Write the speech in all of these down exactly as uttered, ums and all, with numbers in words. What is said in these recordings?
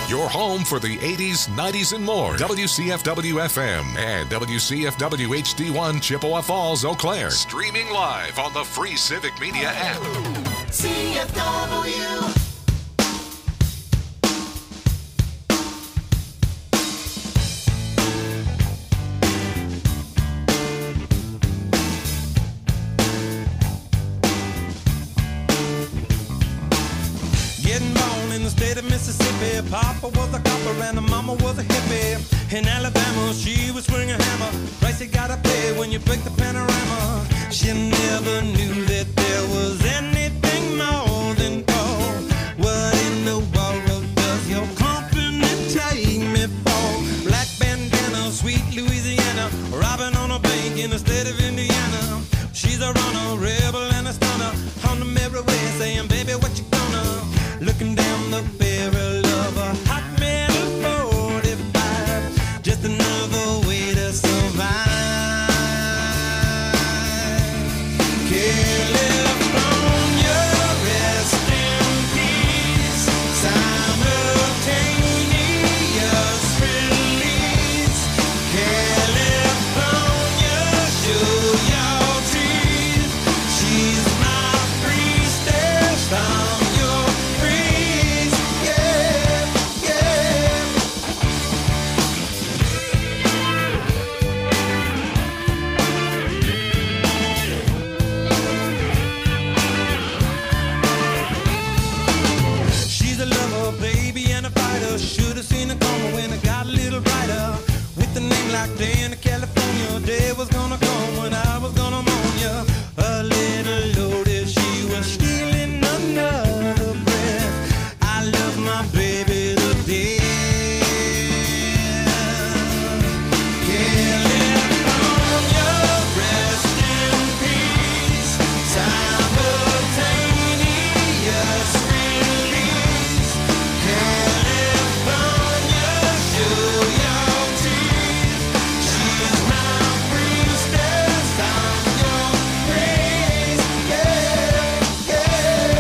Your home for the eighties, nineties, and more. W C F W F M and W C F W H D one Chippewa Falls, Eau Claire. Streaming live on the free Civic Media app. C F W. Mississippi, Papa was a copper and the mama was a hippie. In Alabama, she was swinging a hammer. Price you gotta pay when you break the panorama. She never knew that there was anything more than gold. What in the world does your company take me for? Black bandana, sweet Louisiana, robbing on a bank in the state of Indiana. She's a runner, rebel and a stunner. On the merry way, saying, baby, what you gonna? Looking down the barrel of a hot metal forty-five, just another way to survive. California, rest in peace. Simultaneous release. California, show your teeth. She's my priestess. I'm like day in California, day was gonna come when I was gonna mourn ya. A little loaded, she was stealing another breath. I love my baby to death. California, rest in peace. Simultaneous release. California, show your teeth. She's my priestess, I'm your praise, yeah, yeah.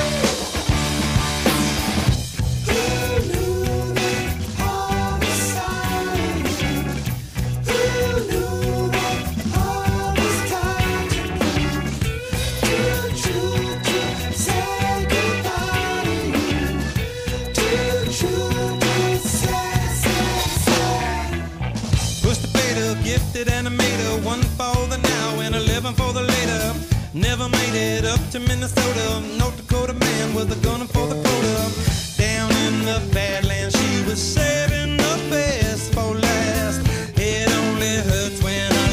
Who knew that all was silent? Who knew that all was time to come? Too true to say goodbye to you. Too true to say, say, say. Push the fader, gifted animator, one for the now and eleven for the later. Never made it up to Minnesota. North Dakota man with a gun for the quota. Down in the Badlands, she was saving the best for last. It only hurts when I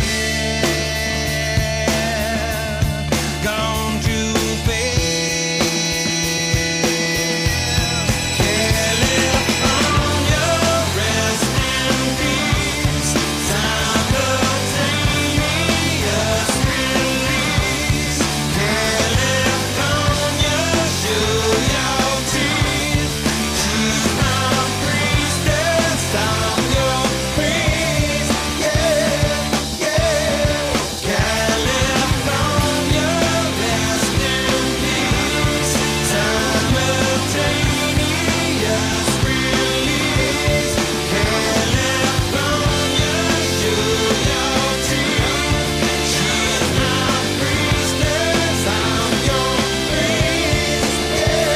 laugh. Gone too fast. California, rest in peace. Simultaneous release. California, show your teeth. She's my priestess, I'm your priest. Yeah, yeah. California, rest in peace. Simultaneous release. California, show your teeth. She's my priestess, I'm your priest. Yeah,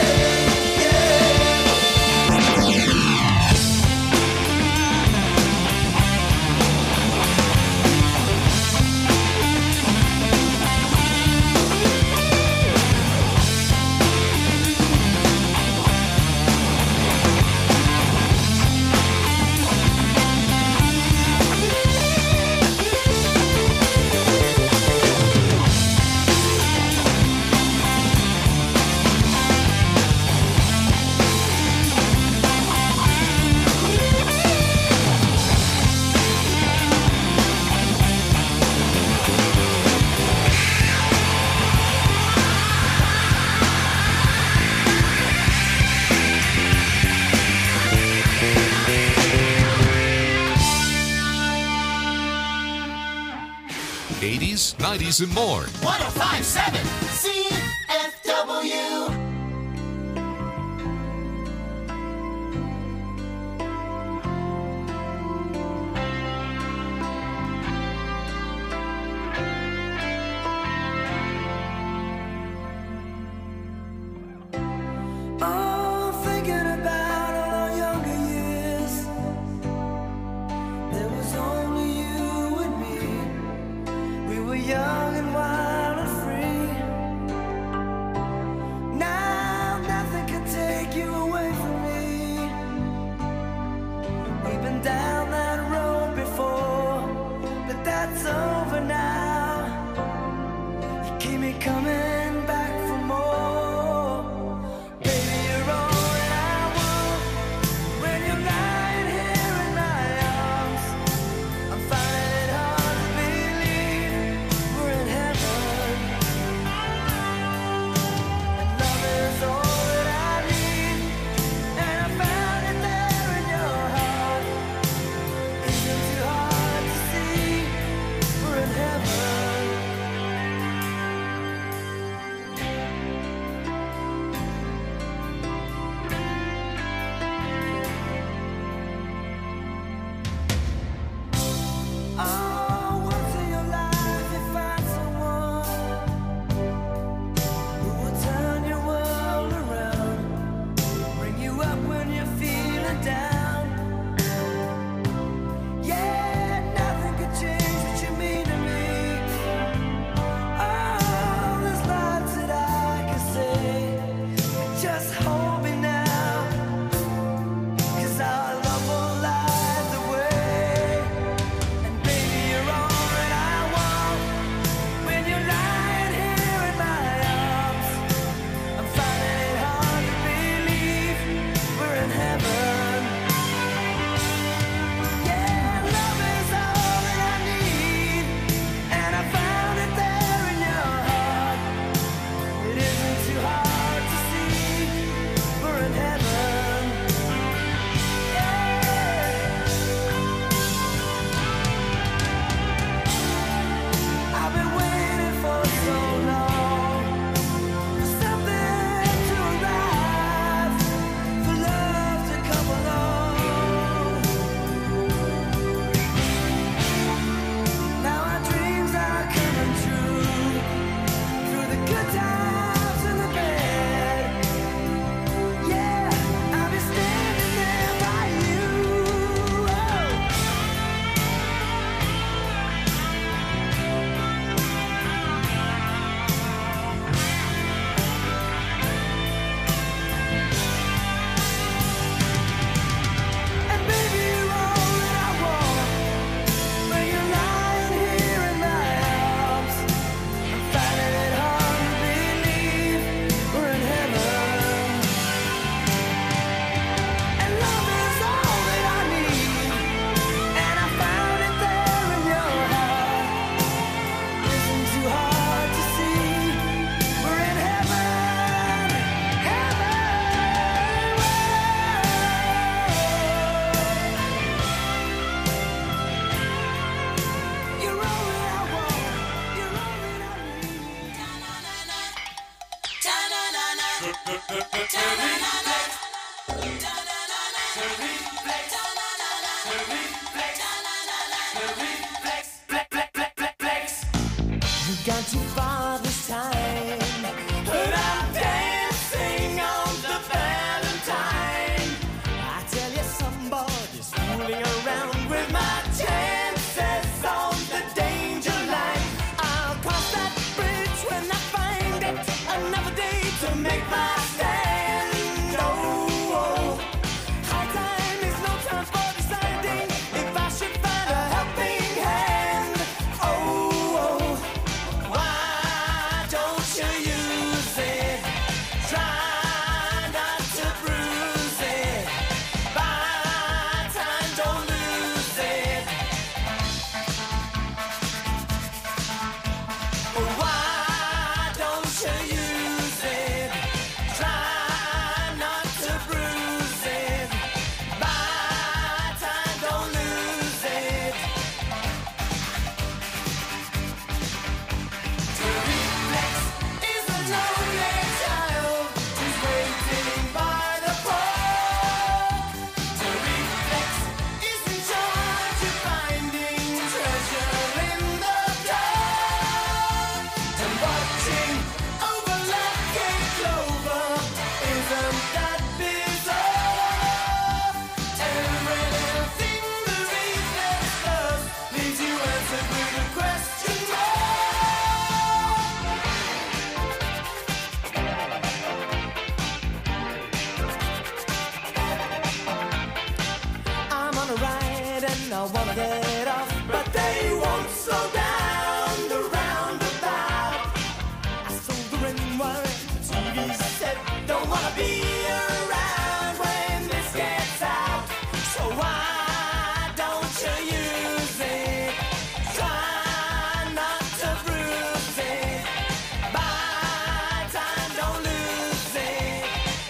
eighties, nineties, and more. one oh five point seven C F W. I wanna get off, but they won't slow down the roundabout. I sold the ring wire, the T V set, don't wanna be around when this gets out. So why don't you use it? Try not to bruise it. Buy time, don't lose it.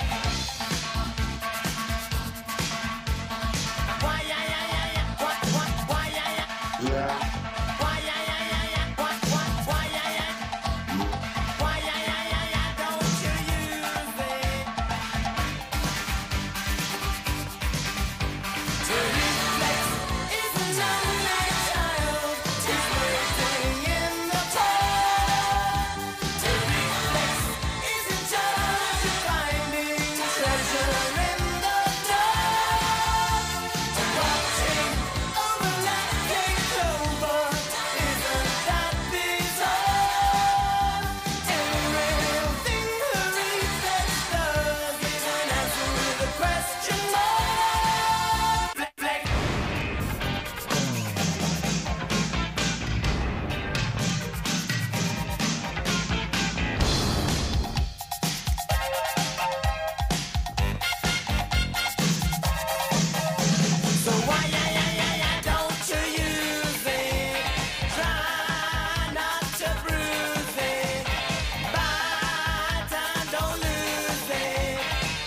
Why, yeah, yeah, yeah, yeah. What, what, why, yeah, yeah. Why, yeah, yeah, yeah, yeah. What, what, why, yeah, yeah. Why, yeah, yeah, yeah, yeah. Don't you use it. To reflex isn't only child, it's waiting in the cold. To reflex isn't just finding treasure in the dark. To watching overlapping clover isn't that bizarre. Every real thing the reflex does is an answer with a question mark. Flex, flex. So why, yeah, yeah, yeah, yeah, don't you use it? Try not to bruise it. Buy time, don't lose it.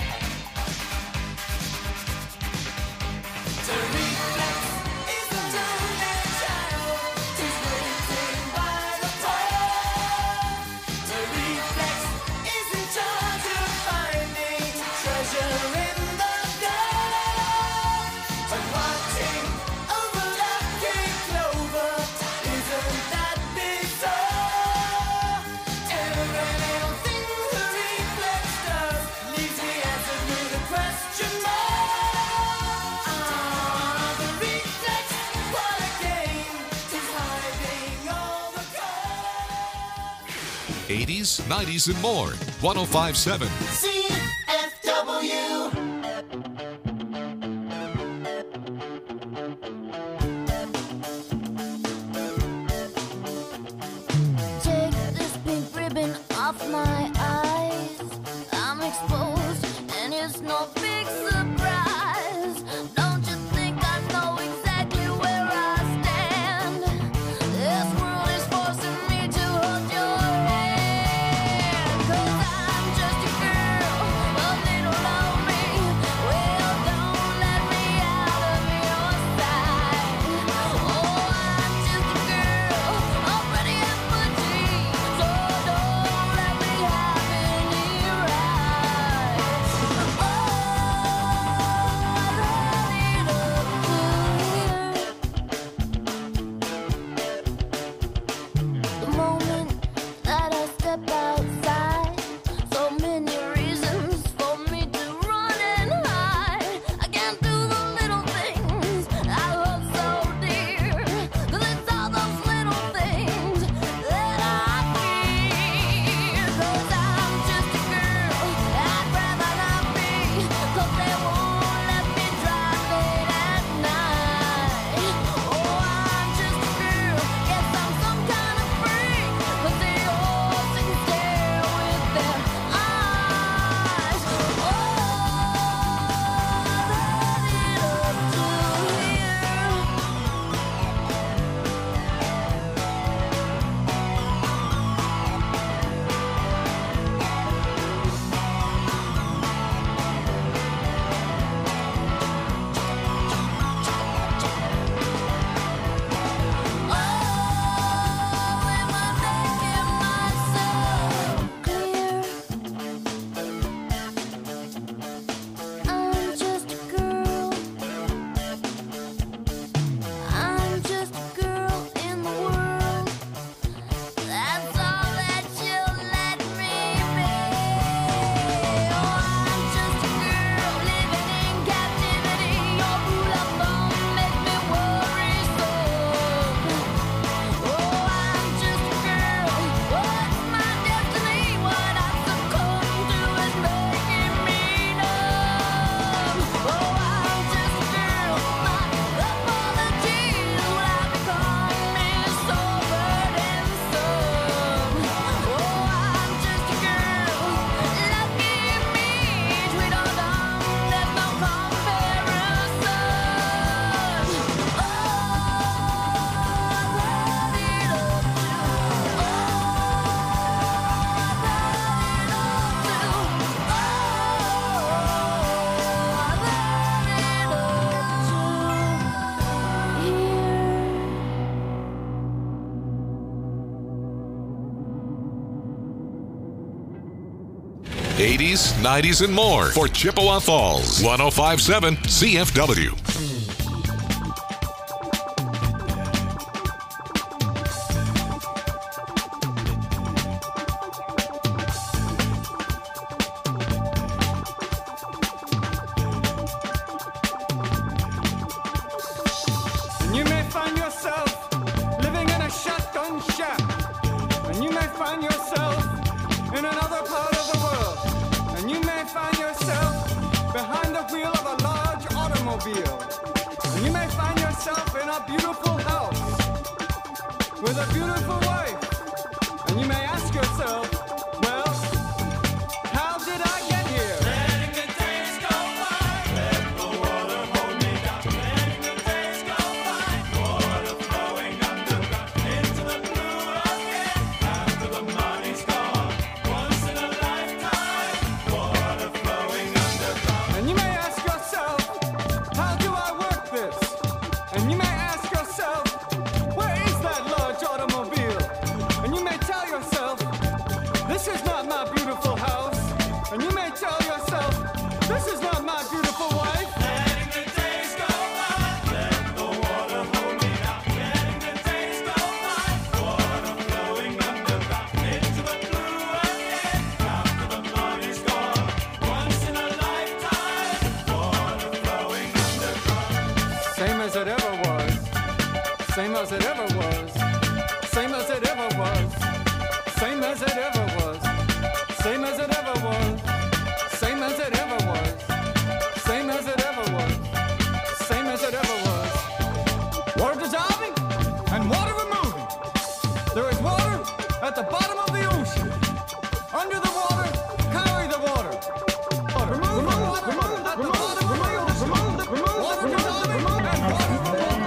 To reflex isn't only child, it's waiting by the pole. To reflex isn't just finding treasure in the dark. But watching overlapping clover isn't that bizarre. Every little thing the reflex does leaves me answered with a question mark. Ah, the reflex, what a game, is hiding all the cards. eighties, nineties, and more. one oh five point seven. C F W. Take this pink ribbon off my eyes. I'm exposed, and it's no big surprise. Don't you think I know exactly where I stand? This world is forcing me to hold your hand. 'Cause I'm just a girl eighties, nineties, and more for Chippewa Falls. one oh five point seven C F W. You may find yourself living in a shotgun shack, and you may find yourself in another part of the world, and you may find yourself behind the wheel of a large automobile, and you may find yourself in a beautiful house with a beautiful wife, and you may ask yourself, well, how did I get here? Letting the days go by, let the water hold me down. Letting the days go by, water flowing underground into the blue again. After the money's gone, once in a lifetime, water flowing underground. And you may ask yourself, how do I work this? And you may ask yourself, where is that large automobile? And you may tell yourself, this is not my beautiful house. And you may tell yourself, this is not my beautiful wife. Letting the days go by, let the water hold me down. Letting the days go by, water flowing underground into the blue again. After the money's gone, once in a lifetime, water flowing underground. Same as it ever was, same as it ever was, same as it ever was, same as it ever was, same as it ever was, same as it ever was, same as it ever was, same as it ever was. Water dissolving and water removing. There is water at the bottom of the ocean. Under the water, carry the water. Water. Remove the water at the bottom of the ocean. Water dissolving and water removing.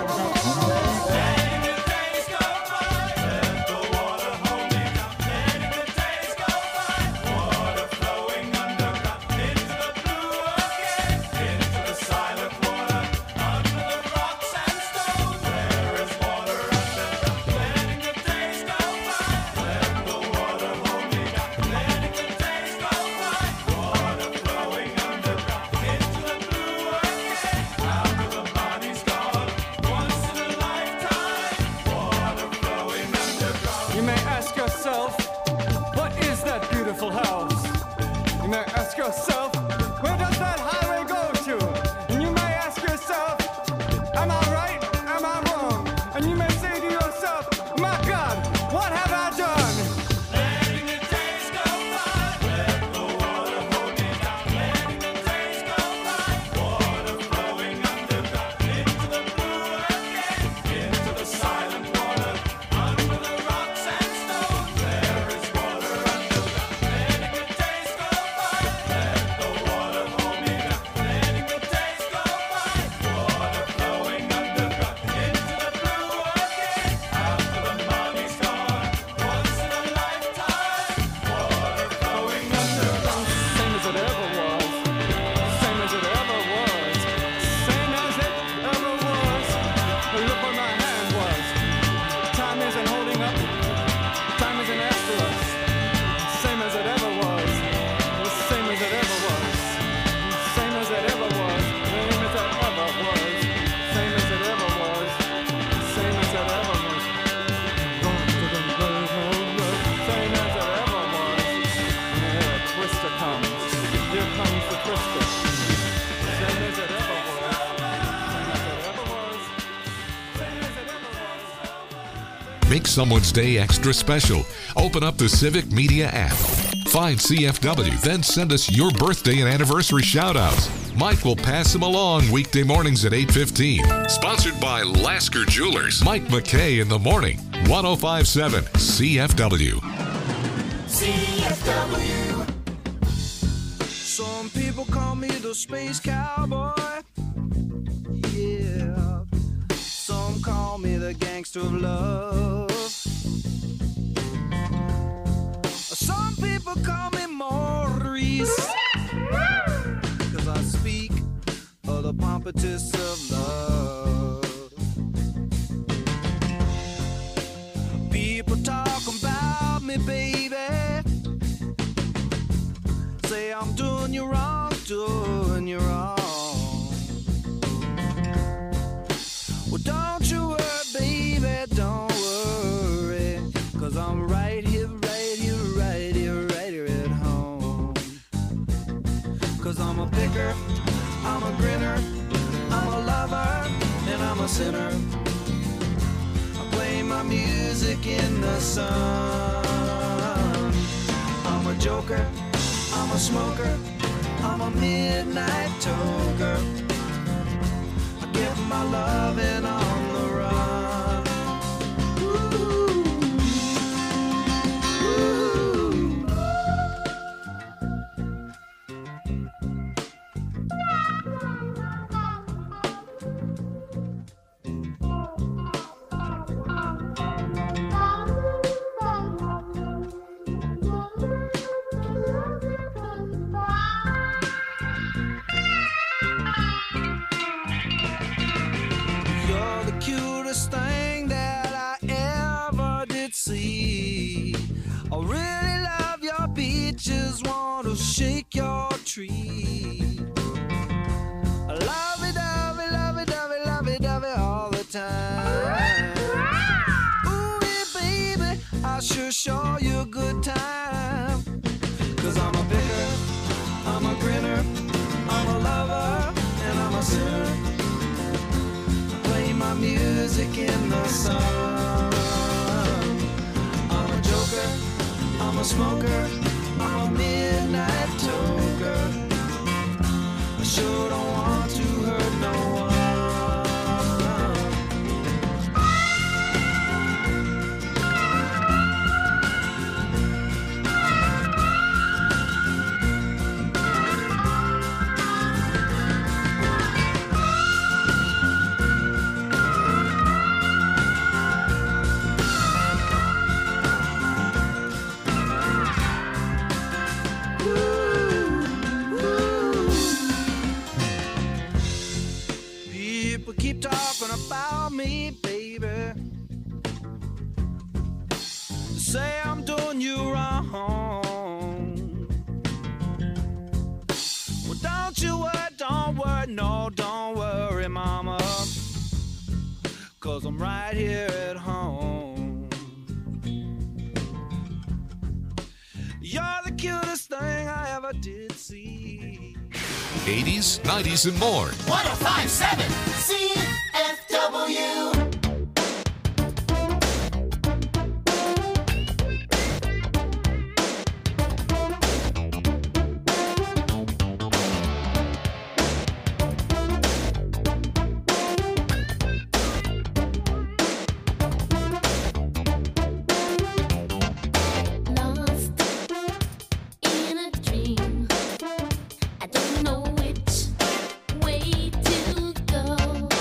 Letting the days go by, let the water hold me down. Letting the days go by, water flowing underground into the blue again, into the silent water, under the rocks and stones. There is water underground. Letting the days go by, let the water hold me down. Letting the days go by, water flowing underground into the blue again. After the money's gone, once in a lifetime, water flowing underground. You may ask yourself, what is that beautiful house? You may ask yourself, where does that highway go to? And you may ask yourself, am I right? Am I wrong? And you may say to yourself, my God, what have I done? Letting the days go by, let the water hold me down. Letting the days go by, water flowing underground into the blue again, into the silent water, under the rocks and stones. There is water underground. Letting the days go by, let the water hold me down. Letting the days go by, water flowing underground into the blue again. After the money's gone, once in a lifetime, water flowing underground. Same as it ever was, same as it ever was, same as it ever was. Look where my hand was. Time isn't holding up, time isn't after us. Same as it ever was, same as it ever was, same as it ever was, same as it ever was, same as it ever was, same as it ever was. Same as it ever was. And here a twister comes. Here comes the twister. Same as it ever was. Same as it ever was. Same as it ever was. Make someone's day extra special. Open up the Civic Media app. Find C F W, then send us your birthday and anniversary shout-outs. Mike will pass them along weekday mornings at eight fifteen. Sponsored by Lasker Jewelers. Mike McKay in the morning. one oh five point seven C F W. C F W. Some people call me the space cowboy. Yeah. Some call me the gangster of love. Some people call me Maurice. Cause I speak of the pompatus of love. People talk about me, baby. Say you're wrong, doing you wrong. Well, don't you worry, baby, don't worry, 'cause I'm right here, right here, right here, right here at home. 'Cause I'm a picker, I'm a grinner, I'm a lover, and I'm a sinner. I play my music in the sun. I'm a joker, I'm a smoker, I'm a midnight toker. I get my loving on the run. Ooh. Ooh. You're the cutest thing that I ever did see. I really love your beaches, want to shake your tree. I love it, love it, love it, love it, love it, love it all the time. Ooh, yeah, baby, I sure show you a good time. 'Cause I'm a picker, I'm a grinner, I'm a lover, and I'm a sinner. Play my music in the sun. I'm a joker, I'm a smoker, I'm a midnight toker. I sure don't want to hurt no one. People keep talking about me, baby. Say I'm doing you wrong. Well, don't you worry, don't worry, no, don't worry, mama. 'Cause I'm right here at home. You're the cutest thing I ever did see. eighties, nineties, and more. one oh five point seven C F W. Lost in a dream. I don't know which way to go.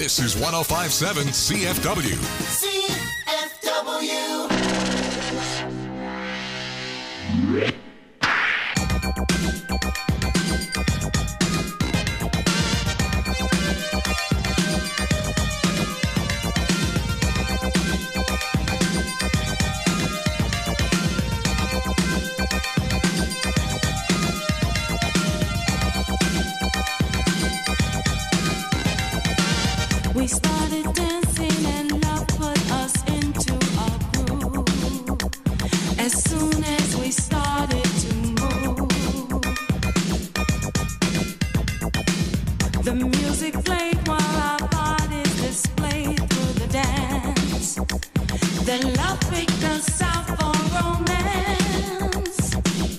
This is one oh five point seven C F W. C F W. We started dancing and love put us into a groove. As soon as we started to move, the music played while our bodies displayed through the dance. Then love picked us out for romance.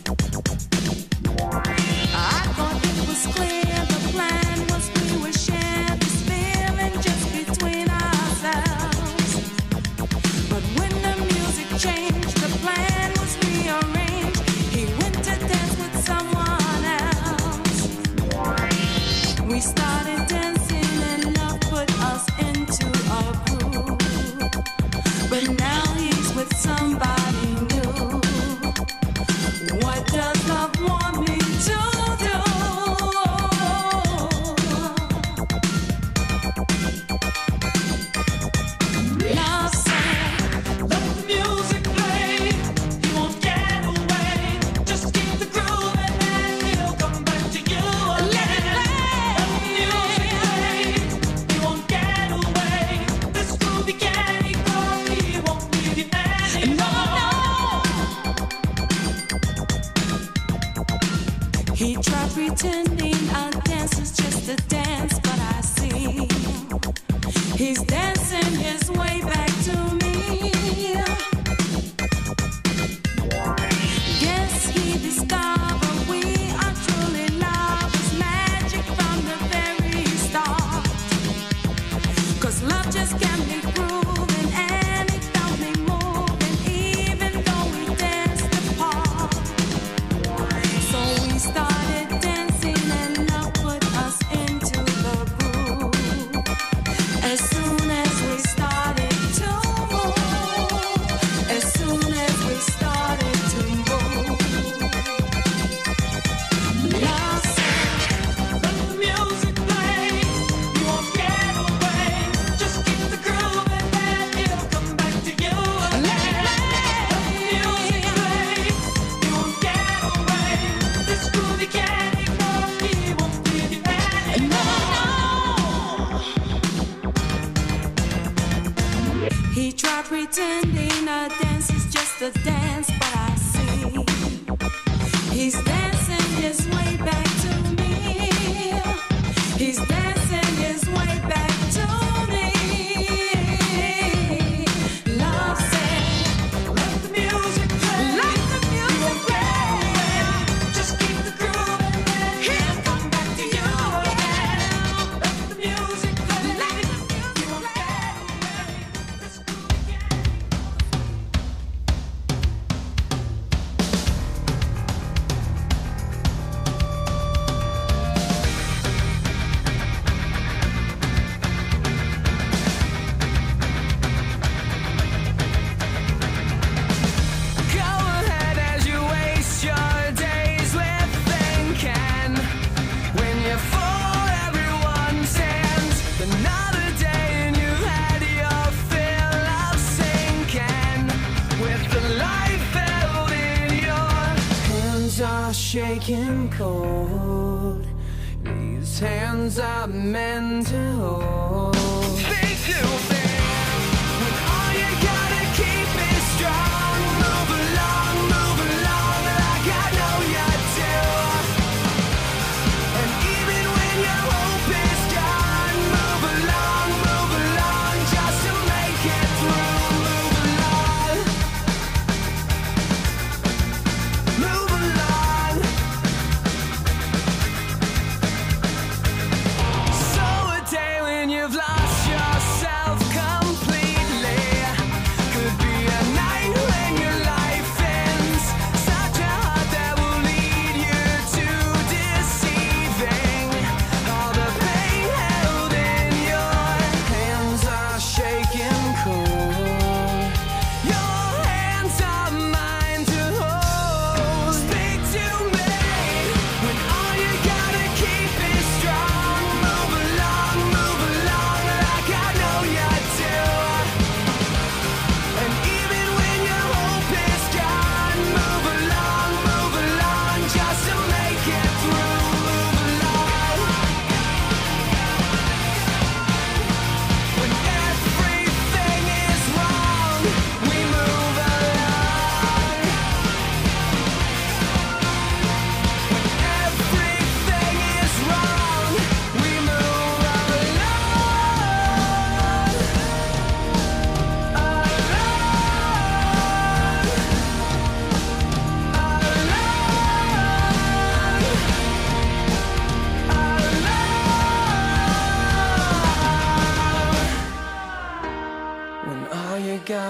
I thought it was clear the plan was we would share this feeling just between ourselves. But when the music changed, the plan was rearranged. He went to dance with someone else. We started dancing and love put us into a groove. But now he's with somebody new. What does love want me to do? Love said, let the music play. You won't get away. Just keep the groove and then he'll come back to you again. Let the music play. You won't get away. This groovy candy coffee won't leave you anymore. He tried pretending our dance is just a dance, but I see he's dancing his way back to me. Yes, he discovered we are truly lovers, magic from the very start. 'Cause love just can't be proven, and it felt me moving, even though we danced apart. So we started dancing and love put us into the groove. As soon as we started to move, as soon as we started to move, love said, let the music play. You won't get away. Just keep the groove and then he'll come back to you again. Let the music play. You won't get away. This groovy candy coffee won't leave you anymore. He tried pretending a dance is just a dance, but I see he's dancing his way back to me. He's dancing his way back to me. Love said, let the music play. Let the music play. Just keep the groove and then he'll come back to you again. Let the music play. Let the music play. This groove again. Go ahead as you waste your days with thinking. When you're full, everyone sings. Another day and you had your fill of sinking. With the life held in your hands are shaking cold. These hands are meant to hold. Think too big. When all you gotta keep is strong. Move along, move along, like I know you do. And even when your hope is gone, move along, move along, just to make it through. Move along, move along. So a day when you've lost yourself.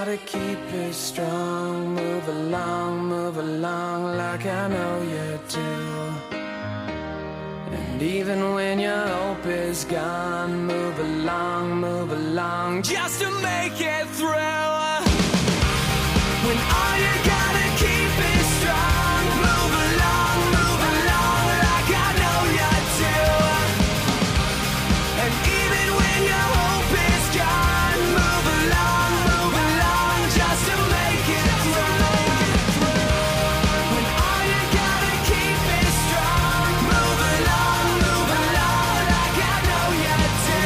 gotta keep it strong. Move along, move along like I know you do. And even when your hope is gone, move along, move along just to make it through. When all you gotta keep is strong, move along, move along like I know you do. And even when your hope is gone, move along, move along just to make it through. When all you gotta keep is strong, move along, move along like I know you do.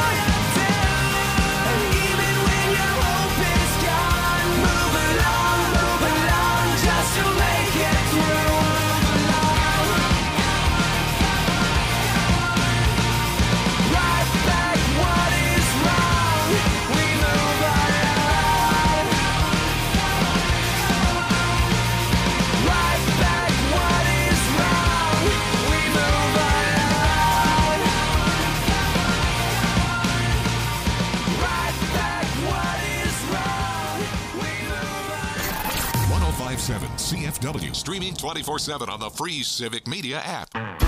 And even when your hope is gone, move along, move along just to make it through. Right back what is wrong, we move along. Right back what is wrong, we move along. Right back what is wrong, we move along. one oh five point seven C F W, streaming twenty-four seven on the free Civic Media app.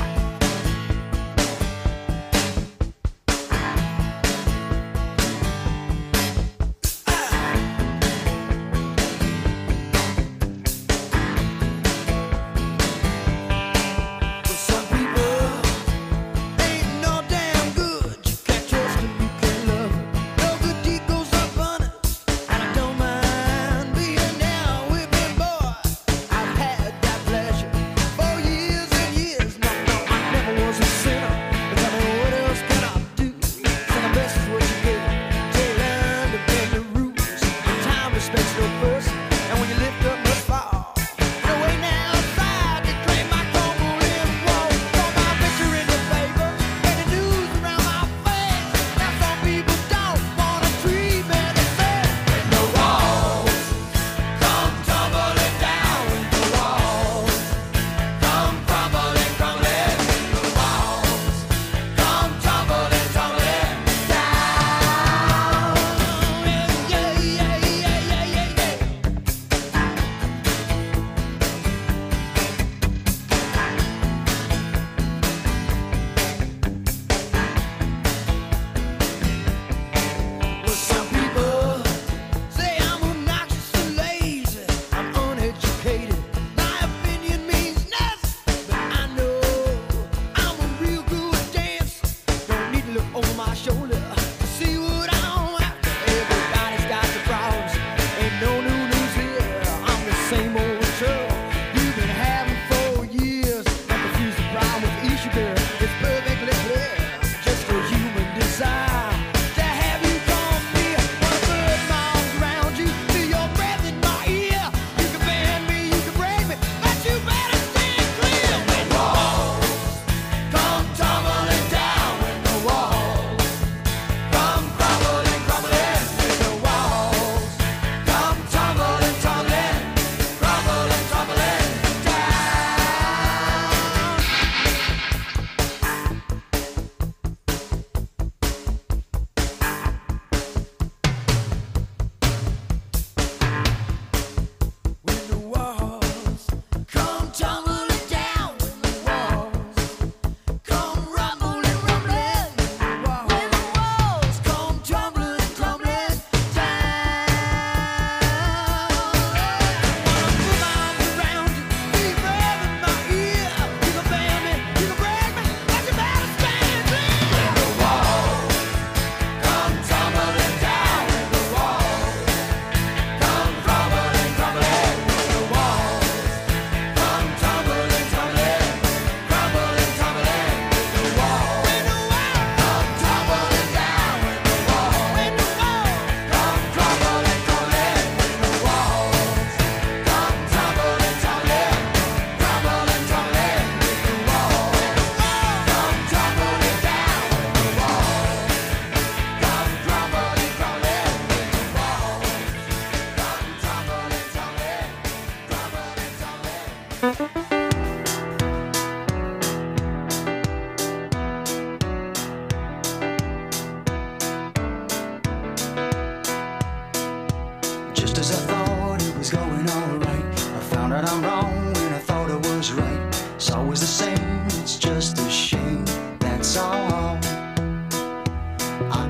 Some people ain't no damn good. You can't trust them, you can't love them. No good deed goes unpunished, and I don't mind being down with me, boy. I've had that pleasure for years and years. No, no, I never was a sinner. But tell me what else can I do? Second best is what you get. Till you learn to bend the rules. Time respects no person, and when you lift up, must fall. No way now, outside to claim my tumble in wall. Throw my picture in the paper, and the news around my face. Now some people don't wanna treat me the same. When the walls come tumbling down, when the walls come crumbling, crumbling, when the walls come tumbling, tumbling down. Yeah, yeah, yeah, yeah, yeah, yeah. Well, some people say I'm obnoxious and lazy. I'm uneducated. My opinion means nothing, but I know I'm a real good dancer. Don't need to look over my shoulder to see what I'm after. Everybody's got their problems. Ain't no new news here. I'm the same old trouble you've been having for years. Don't confuse the problem with issue, girl. It's perfectly clear. Just a human desire to have you come near. Wanna put my arms around you, feel your breath in my ear. You can bend me, you can break me, but you better stand clear. When the walls come tumbling down, when the walls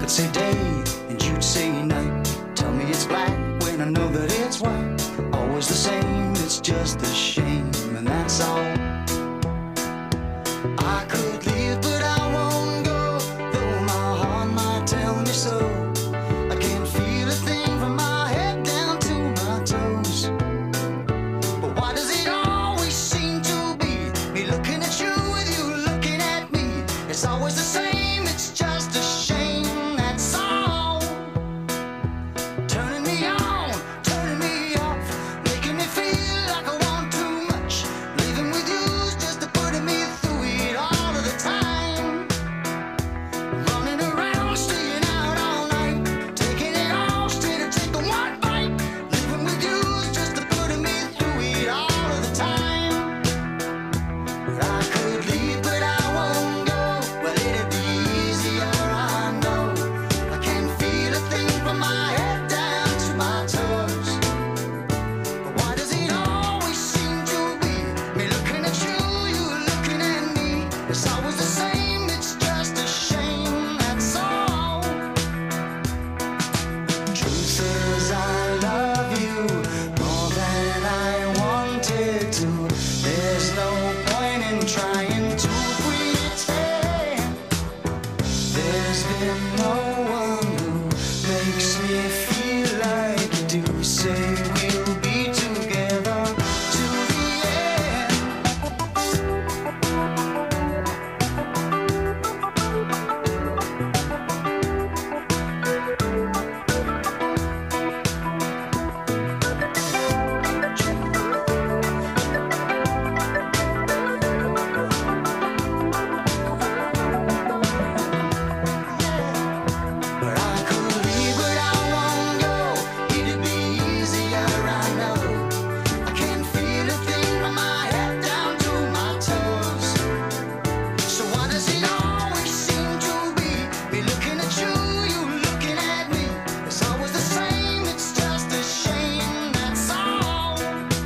could say day and you'd say night. Tell me it's black when I know that it's white. Always the same, it's just a shame, and that's all. I could leave, but I won't go, though my heart might tell me so. I can't feel a thing from my head down to my toes. But why does it always seem to be me looking at you with you looking at me? It's always the same, it's just a shame, that's all. Turning me on, turning me off, making me feel like I want too much. Leaving with you's just to putting me through it all of the time. Running around, staying out all night, taking it all straight to take the one bite. Living with you's just to putting me through it all of the time. But I could leave, but I won't go. Well, it'd be easier, I know. I can't feel a thing from my head down to my toes. But why does it always seem to be me looking at you, you looking at me? It's always the same, it's just a shame, that's all. Truth is, I love you more than I wanted to. There's no point in trying to pretend. There's been no one who makes me feel like you do. Say we'll be together to the end. But I could leave, but I won't go. It'd be easier, I know. I can't feel a thing from my head down to my toes. So why does it always seem to be me looking at you, you looking at me? It's always the same, it's just a shame, that's all.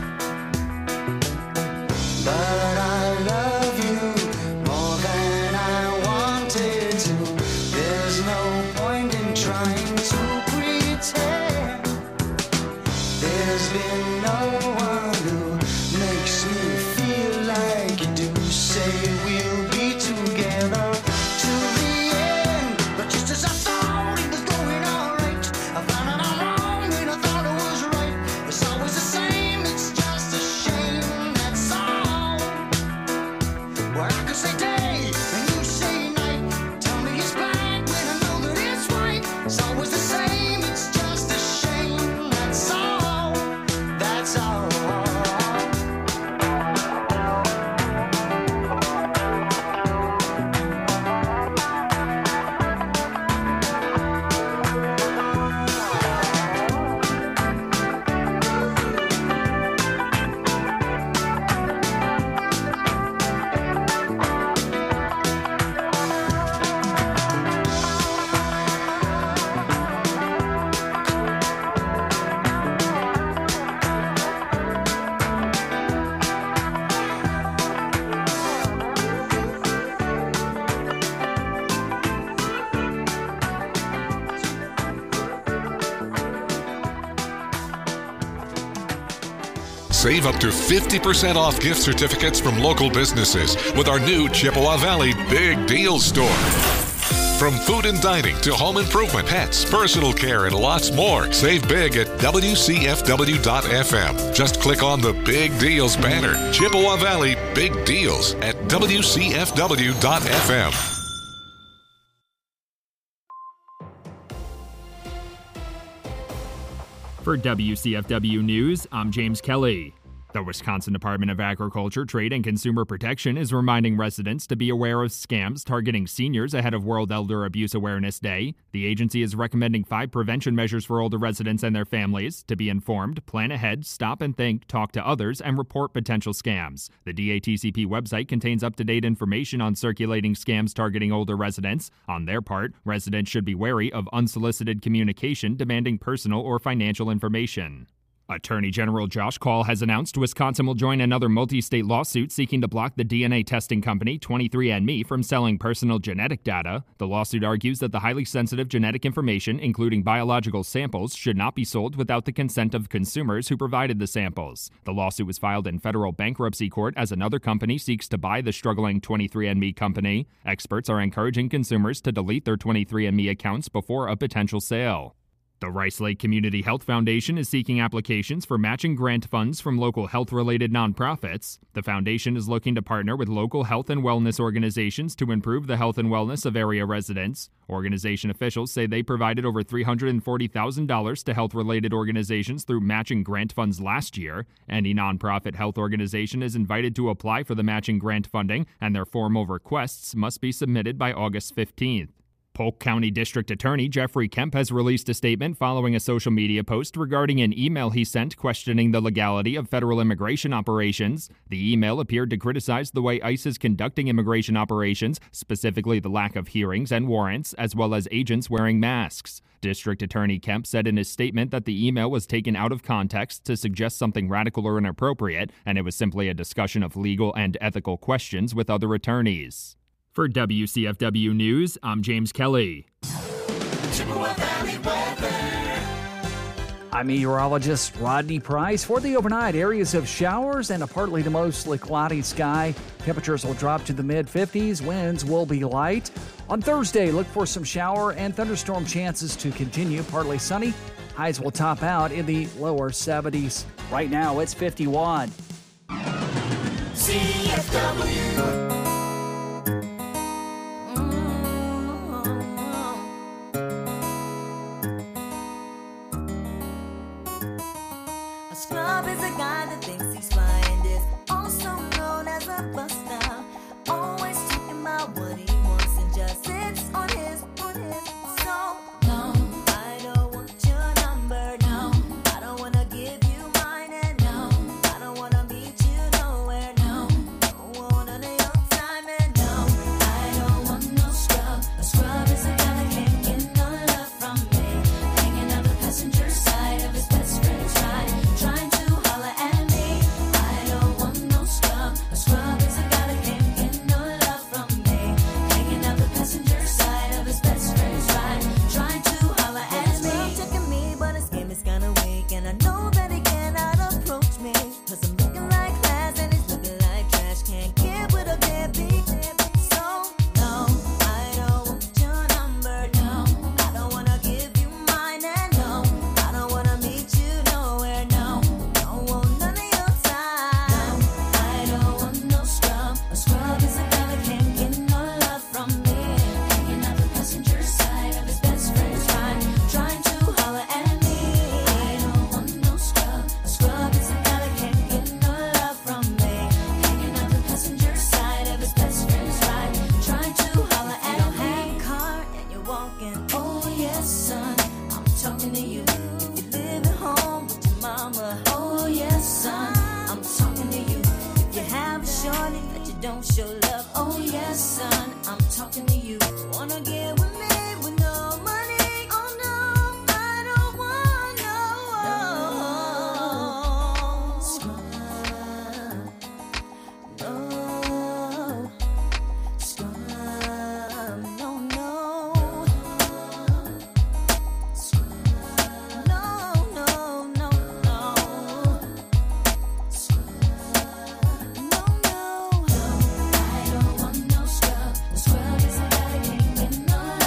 But I love you more than I wanted to. There's no point in trying to pretend. There's been no one who makes me feel like you do. Say we'll be together to the end. But just as I thought it was going alright, I found out I'm wrong when I thought it was right. It's always the same, it's just a shame, that's all. Well, I could say day and you say night. Tell me it's black when I know that it's white. It's always the same, it's just a shame, that's all. That's all. Save up to fifty percent off gift certificates from local businesses with our new Chippewa Valley Big Deal Store. From food and dining to home improvement, pets, personal care, and lots more. Save big at W C F W dot F M. Just click on the Big Deals banner. Chippewa Valley Big Deals at W C F W dot F M. For W C F W News, I'm James Kelly. The Wisconsin Department of Agriculture, Trade, and Consumer Protection is reminding residents to be aware of scams targeting seniors ahead of World Elder Abuse Awareness Day. The agency is recommending five prevention measures for older residents and their families: to be informed, plan ahead, stop and think, talk to others, and report potential scams. The D A T C P website contains up-to-date information on circulating scams targeting older residents. On their part, residents should be wary of unsolicited communication demanding personal or financial information. Attorney General Josh Kaul has announced Wisconsin will join another multi-state lawsuit seeking to block the D N A testing company twenty-three and me from selling personal genetic data. The lawsuit argues that the highly sensitive genetic information, including biological samples, should not be sold without the consent of consumers who provided the samples. The lawsuit was filed in federal bankruptcy court as another company seeks to buy the struggling twenty-three and me company. Experts are encouraging consumers to delete their twenty-three and me accounts before a potential sale. The Rice Lake Community Health Foundation is seeking applications for matching grant funds from local health-related nonprofits. The foundation is looking to partner with local health and wellness organizations to improve the health and wellness of area residents. Organization officials say they provided over three hundred forty thousand dollars to health-related organizations through matching grant funds last year. Any nonprofit health organization is invited to apply for the matching grant funding, and their formal requests must be submitted by August fifteenth. Polk County District Attorney Jeffrey Kemp has released a statement following a social media post regarding an email he sent questioning the legality of federal immigration operations. The email appeared to criticize the way ICE is conducting immigration operations, specifically the lack of hearings and warrants, as well as agents wearing masks. District Attorney Kemp said in his statement that the email was taken out of context to suggest something radical or inappropriate, and it was simply a discussion of legal and ethical questions with other attorneys. For W C F W News, I'm James Kelly. Chippewa Valley weather. I'm meteorologist Rodney Price. For the overnight, areas of showers and a partly to mostly cloudy sky. Temperatures will drop to the mid fifties. Winds will be light. On Thursday, look for some shower and thunderstorm chances to continue. Partly sunny. Highs will top out in the lower seventies. Right now, it's fifty-one. C F W. A scrub is a guy that thinks he's fine, is also known as a buster. Always talking about what he wants and just sits on his, on his. So, no, I don't want your number, no. I don't wanna give you mine, and no, I don't wanna meet you nowhere, no. Don't want none of your time, and no, I don't want no scrub. A scrub is a guy that can't get no love from me. Hanging out the passenger side of his best friend's ride. Trying to holler at me. I don't want no scrub. A scrub is a guy that can't get no love from me. Hanging out the passenger side of his best friend's ride. Trying to holler at me. He's checking me, but his game is kinda weak. And I know that he cannot approach me. Cause I'm looking like class and he's looking like trash. Can't get with a deadbeat. So, no, I don't want your number, no. I don't wanna give you mine, and no, I don't wanna meet you nowhere, no. Don't want none of your time. I don't want no scrub. A scrub is a guy that can't get no love from me. Hanging out the passenger side of his best friend's ride. Trying to holler at me. I don't want no scrub. A scrub is a guy that can't get no love from me. Hanging out the passenger side of his best friend's ride. Trying to holler at me. You don't have a car and you're walking. Oh yes, son, I'm talking to you. If you live at home with your mama. Oh yes, son, I'm talking to you. If you have a shorty that you don't show love. Oh yes, son, I'm talking to you. Wanna get with me with no money? Oh no, I don't want no scrub. No scrub. No, no. No, no, no, no. No, no. I don't want no scrub. A scrub is a guy that can't get no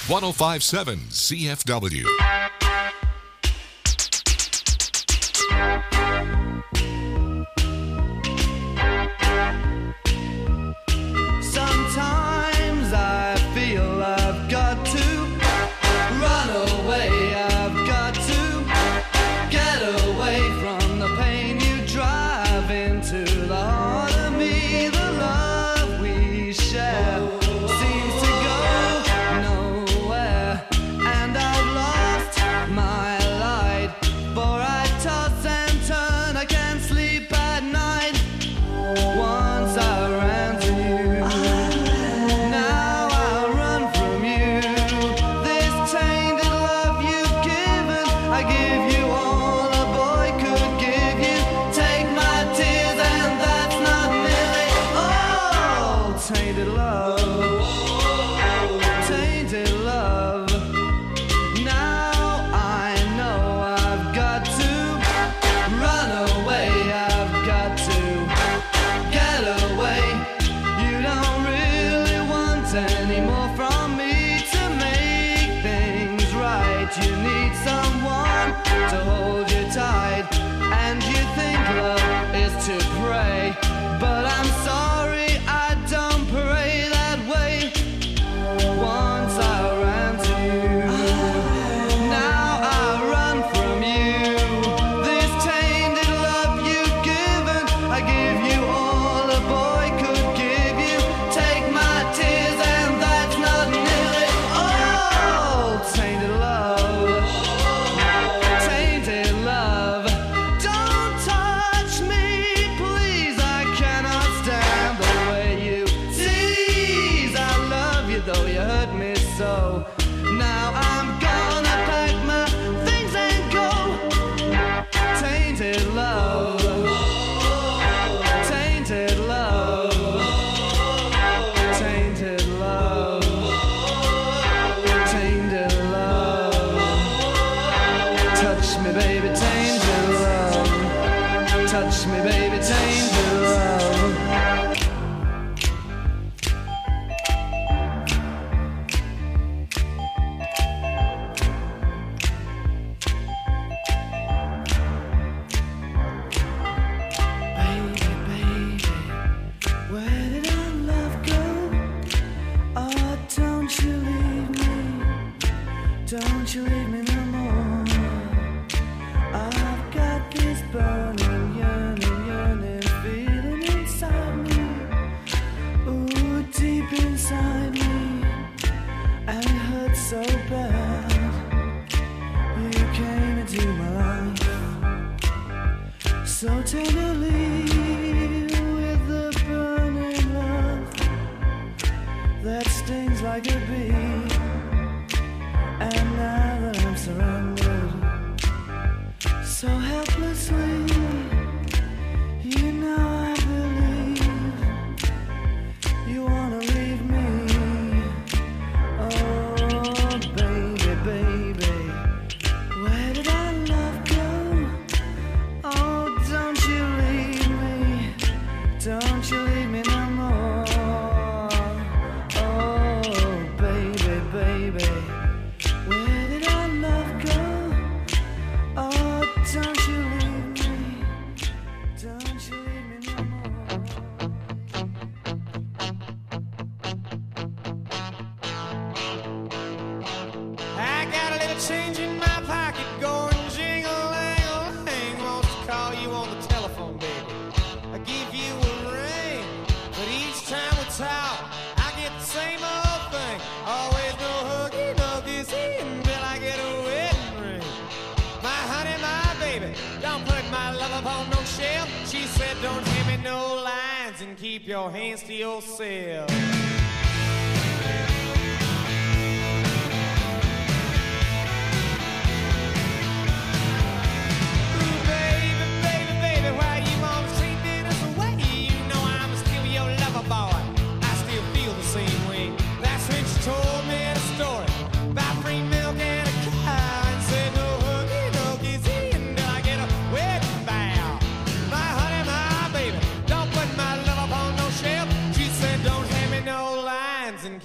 one oh five point seven C F W. Sometimes I feel I've got to run away. I've got to get away from the pain you drive into the heart of me. The love we share seems to go nowhere, and I've lost my light. For I toss and turn, I can't sleep at night. Once I ran to you, now I run from you. This tainted love you've given, I give you all a boy could give you. Take my tears and that's not nearly all. Tainted love, tainted love. Now I know I've got to run away. I've got to get away. You don't really want any more from me to make things right. You need someone to hold you tight, and you think love is to pray. But I'm sorry, I don't pray that way. Once I ran to you, now I run from you. This tainted love you've given, I give you all a boy could give you. Take my tears and that's not nearly all. Tainted love, tainted love. Don't touch me, please. I cannot stand the way you tease. I love you though you hurt me so. Now I'm gonna pack my things and go. Tainted love, tainted love, tainted love, tainted love. Touch me, baby, tainted love. Touch me, baby, tainted love. Baby, baby, where did our love go? Oh, don't you leave me, don't you leave me no more. I've got this burning, yearning, yearning feeling inside me. Ooh, deep inside me, and it hurts so bad. You came into my life so tenderly, with the burning love that stings like a bee. And now that I'm surrounded so helplessly, you know I believe you wanna leave me. Oh, baby, baby, where did our love go? Oh, don't you leave me, don't you leave me no more. Oh, baby, baby, where did our love go? Oh, don't you leave me, don't you leave me no more. I got a little change in my pocket going jingle-lang-a-lang. Wants to call you on the telephone, baby. I give you a ring, but each time we talk, I get the same old thing. Always no huggy, no kissy until I get a wedding ring. My honey, my baby, don't put my love upon no shelf. She said don't hand me no lines and keep your hands to yourself. Baby, baby, baby, why you wanna treat me this way? You know I'm still your lover boy. I still feel the same way. That's when she told me the story about free milk and a cow, and said no huggy, no kissy until I get a wedding vow. My honey, my baby, don't put my love upon no shelf. She said don't hand me no lie.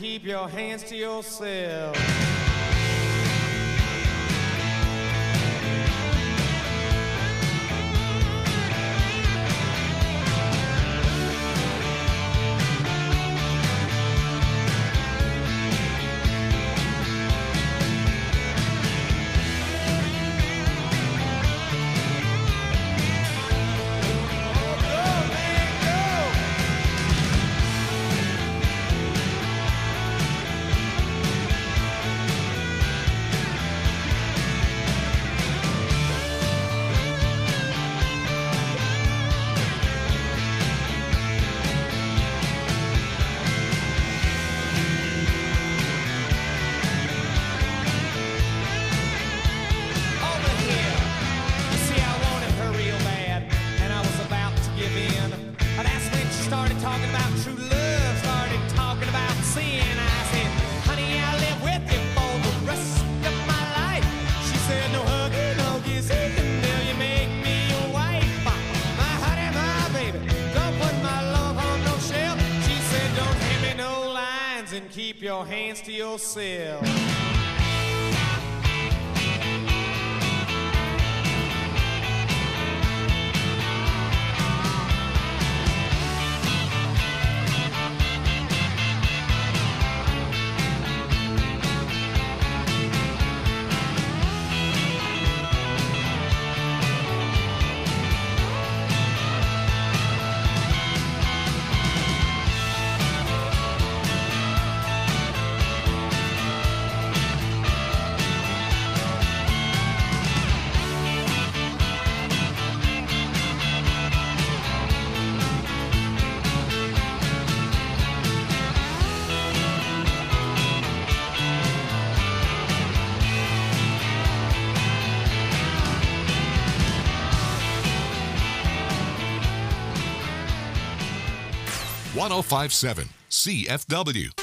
keep your hands to yourself. Keep your hands to yourself. one oh five point seven C F W.